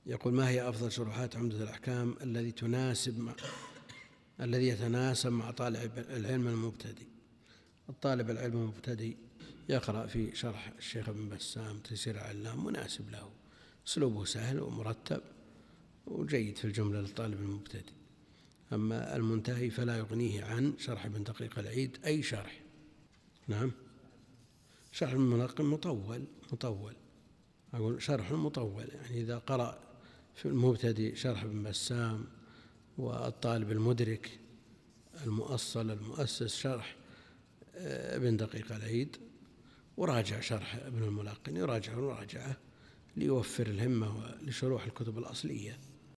يقول: ما هي أفضل شروحات عمدة الأحكام الذي يتناسب مع طالب العلم المبتدئ؟ الطالب العلم المبتدئ يقرأ في شرح الشيخ ابن بسام تيسير العلام، مناسب له، أسلوبه سهل ومرتب وجيد في الجملة للطالب المبتدئ. أما المنتهي فلا يغنيه عن شرح ابن دقيق العيد أي شرح. نعم، شرح ابن الملقن مطول، أقول شرح مطول، يعني إذا قرأ في المبتدئ شرح ابن بسام، والطالب المدرك المؤصل المؤسس شرح ابن دقيق العيد، وراجع شرح ابن الملقن، يراجعه مراجعة ليوفر الهمة لشروح الكتب الأصلية.